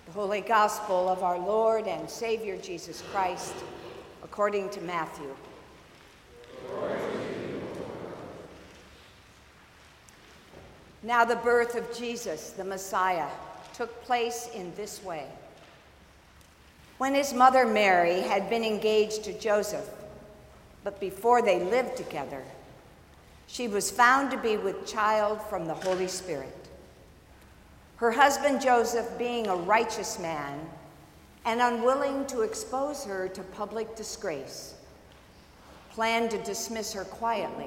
The Holy Gospel of our Lord and Savior Jesus Christ, according to Matthew. Now the birth of Jesus, the Messiah, took place in this way. When his mother Mary had been engaged to Joseph, but before they lived together, she was found to be with child from the Holy Spirit. Her husband Joseph, being a righteous man and unwilling to expose her to public disgrace, planned to dismiss her quietly.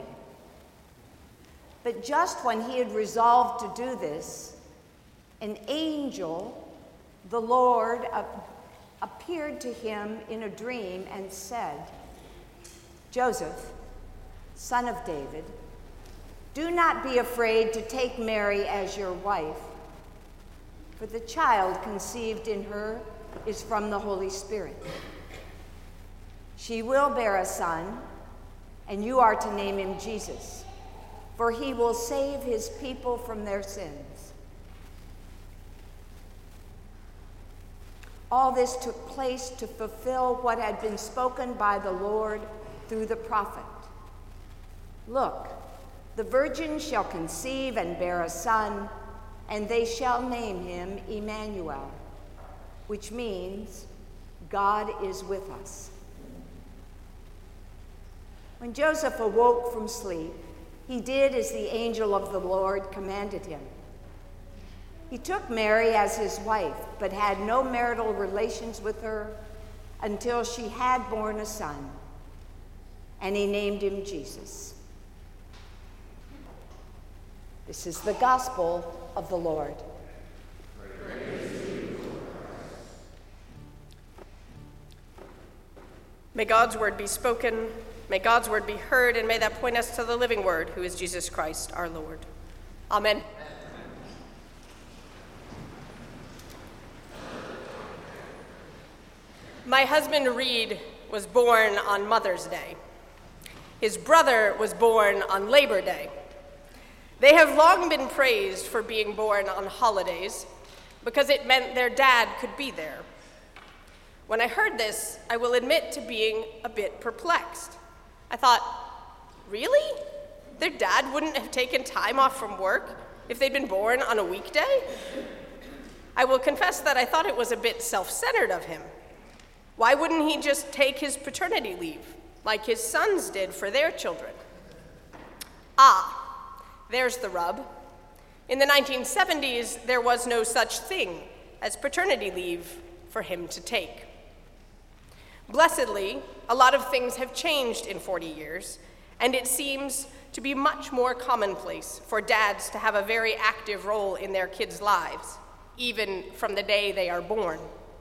But just when he had resolved to do this, an angel, the Lord, appeared to him in a dream and said, "Joseph, son of David, do not be afraid to take Mary as your wife, for the child conceived in her is from the Holy Spirit. She will bear a son, and you are to name him Jesus, for he will save his people from their sins." All this took place to fulfill what had been spoken by the Lord through the prophet. "Look, the virgin shall conceive and bear a son, and they shall name him Emmanuel," which means God is with us. When Joseph awoke from sleep, he did as the angel of the Lord commanded him. He took Mary as his wife, but had no marital relations with her until she had borne a son, and he named him Jesus. This is the gospel of the Lord. May God's word be spoken, may God's word be heard, and may that point us to the living word, who is Jesus Christ, our Lord. Amen. My husband Reed was born on Mother's Day. His brother was born on Labor Day. They have long been praised for being born on holidays because it meant their dad could be there. When I heard this, I will admit to being a bit perplexed. I thought, really? Their dad wouldn't have taken time off from work if they'd been born on a weekday? I will confess that I thought it was a bit self-centered of him. Why wouldn't he just take his paternity leave, like his sons did for their children? There's the rub. In the 1970s, there was no such thing as paternity leave for him to take. Blessedly, a lot of things have changed in 40 years, and it seems to be much more commonplace for dads to have a very active role in their kids' lives, even from the day they are born.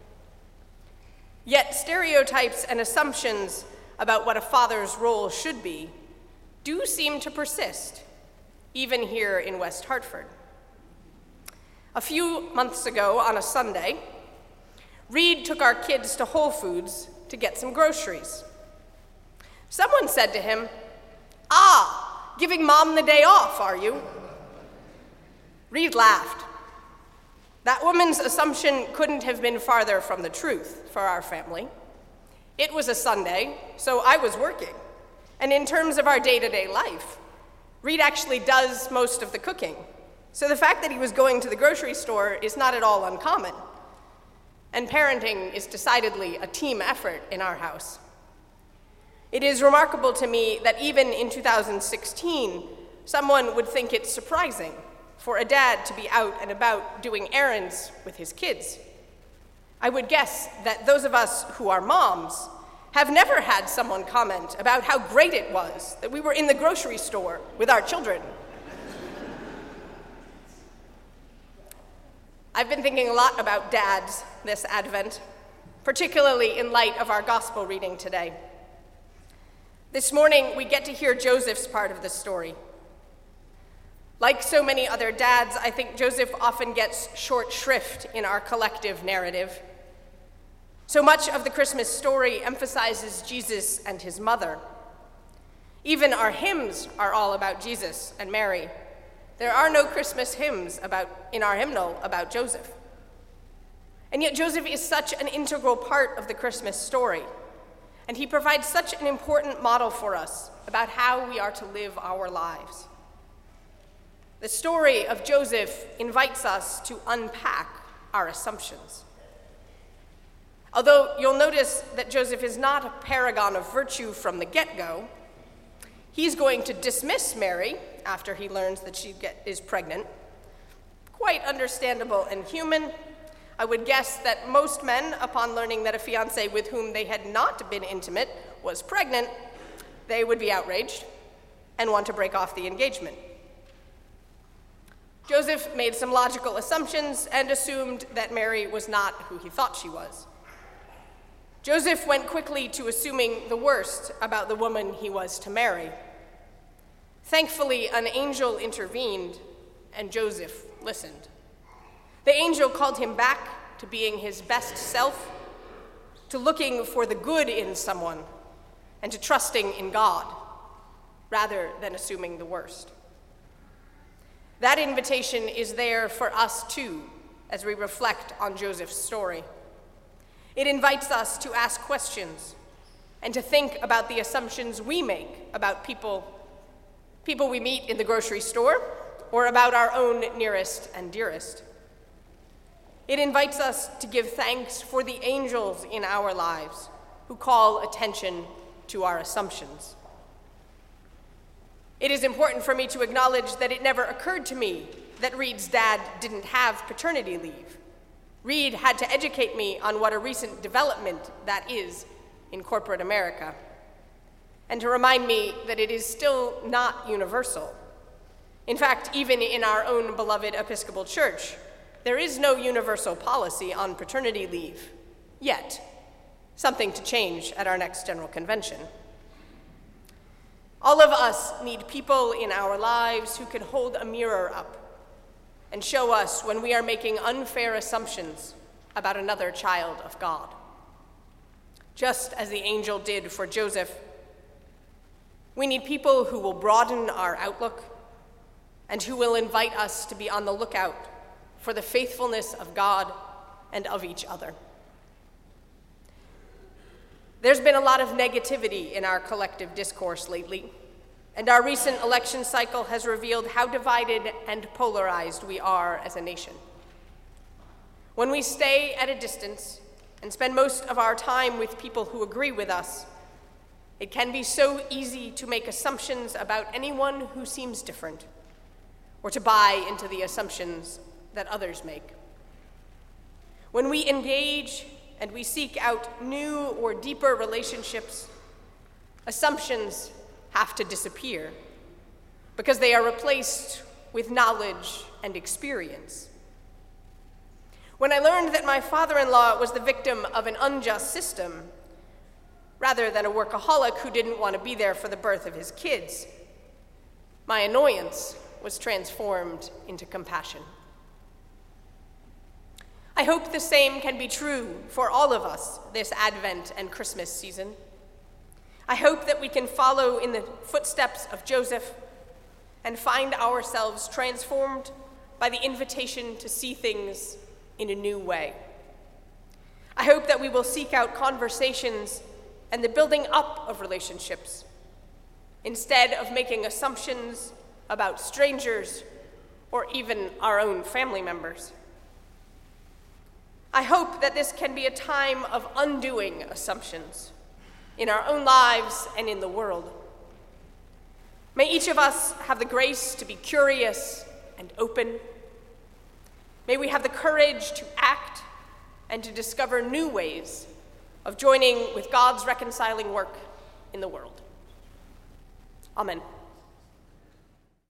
Yet stereotypes and assumptions about what a father's role should be do seem to persist, even here in West Hartford. A few months ago on a Sunday, Reed took our kids to Whole Foods to get some groceries. Someone said to him, "Giving mom the day off, are you?" Reed laughed. That woman's assumption couldn't have been farther from the truth for our family. It was a Sunday, so I was working. And in terms of our day-to-day life, Reed actually does most of the cooking. So the fact that he was going to the grocery store is not at all uncommon. And parenting is decidedly a team effort in our house. It is remarkable to me that even in 2016, someone would think it surprising for a dad to be out and about doing errands with his kids. I would guess that those of us who are moms have never had someone comment about how great it was that we were in the grocery store with our children. I've been thinking a lot about dads this Advent, particularly in light of our gospel reading today. This morning, we get to hear Joseph's part of the story. Like so many other dads, I think Joseph often gets short shrift in our collective narrative. So much of the Christmas story emphasizes Jesus and his mother. Even our hymns are all about Jesus and Mary. There are no Christmas hymns in our hymnal about Joseph. And yet Joseph is such an integral part of the Christmas story, and he provides such an important model for us about how we are to live our lives. The story of Joseph invites us to unpack our assumptions. Although you'll notice that Joseph is not a paragon of virtue from the get-go, he's going to dismiss Mary after he learns that she is pregnant. Quite understandable and human. I would guess that most men, upon learning that a fiancé with whom they had not been intimate was pregnant, they would be outraged and want to break off the engagement. Joseph made some logical assumptions and assumed that Mary was not who he thought she was. Joseph went quickly to assuming the worst about the woman he was to marry. Thankfully, an angel intervened, and Joseph listened. The angel called him back to being his best self, to looking for the good in someone, and to trusting in God, rather than assuming the worst. That invitation is there for us too, as we reflect on Joseph's story. It invites us to ask questions and to think about the assumptions we make about people we meet in the grocery store, or about our own nearest and dearest. It invites us to give thanks for the angels in our lives who call attention to our assumptions. It is important for me to acknowledge that it never occurred to me that Reed's dad didn't have paternity leave. Reed had to educate me on what a recent development that is in corporate America, and to remind me that it is still not universal. In fact, even in our own beloved Episcopal Church, there is no universal policy on paternity leave yet, something to change at our next General Convention. All of us need people in our lives who can hold a mirror up and show us when we are making unfair assumptions about another child of God. Just as the angel did for Joseph, we need people who will broaden our outlook and who will invite us to be on the lookout for the faithfulness of God and of each other. There's been a lot of negativity in our collective discourse lately, and our recent election cycle has revealed how divided and polarized we are as a nation. When we stay at a distance and spend most of our time with people who agree with us, it can be so easy to make assumptions about anyone who seems different, or to buy into the assumptions that others make. When we engage and we seek out new or deeper relationships, assumptions have to disappear because they are replaced with knowledge and experience. When I learned that my father-in-law was the victim of an unjust system, rather than a workaholic who didn't want to be there for the birth of his kids, my annoyance was transformed into compassion. I hope the same can be true for all of us this Advent and Christmas season. I hope that we can follow in the footsteps of Joseph and find ourselves transformed by the invitation to see things in a new way. I hope that we will seek out conversations and the building up of relationships instead of making assumptions about strangers or even our own family members. I hope that this can be a time of undoing assumptions in our own lives and in the world. May each of us have the grace to be curious and open. May we have the courage to act and to discover new ways of joining with God's reconciling work in the world. Amen.